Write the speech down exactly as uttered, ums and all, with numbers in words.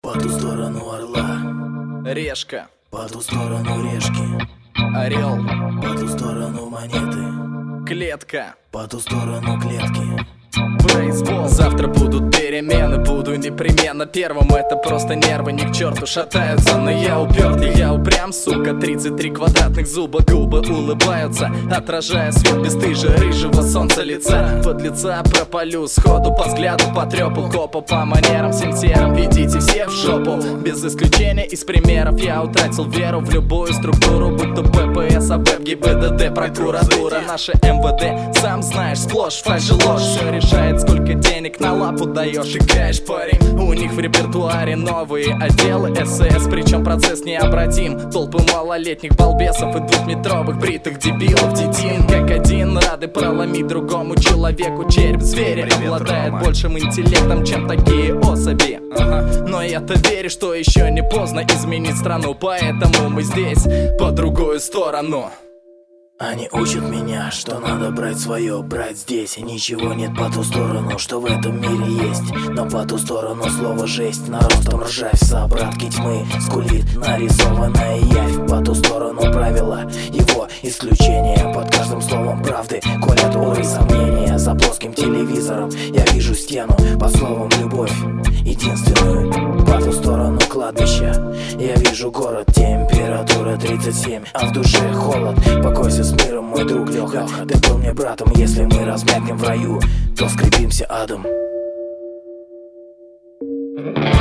По ту сторону орла, решка, по ту сторону решки, орел, по ту сторону монеты, клетка, по ту сторону клетки. Бейсбол. Завтра будут перемены, буду непременно первым. Это просто нервы ни к черту шатаются. Но я упертый, я упрям, сука. Тридцать три квадратных зуба, губы улыбаются, отражая свет бесстыжи рыжего солнца лица. Под лица пропалю сходу, по взгляду потрепу копа, по манерам сельтерам. Идите все в жопу, без исключения из примеров. Я утратил веру в любую структуру, будь то ППС, АБЭП, ГИБДД, прокуратура, наше МВД. Сам знаешь, сплошь фальшь и ложь. Все решает, сколько денег на лапу даешь. И кэш, парень, у них в репертуаре новые отделы СС, причем процесс необратим. Толпы малолетних балбесов и двухметровых бритых дебилов детин, как один, рады проломить другому человеку череп. Зверя обладает большим интеллектом, чем такие особи. Ага. Но я-то верю, что еще не поздно изменить страну, поэтому мы здесь по другую сторону. Они учат меня, что надо брать свое, брать здесь. И ничего нет по ту сторону, что в этом мире есть. Но по ту сторону слово жесть, наростом ржавь, собратки тьмы скулит нарисованная явь. По ту сторону правила, его исключение. Под каждым словом правды колят уры сомнения. За плоским телевизором я вижу стену, под словом любовь единственную. По ту сторону кладбища я вижу город, температура тридцать семь, а в душе холод. Покойся с миром, мой друг Леха, ты был мне братом. Если мы размякнем в раю, то скрепимся адом.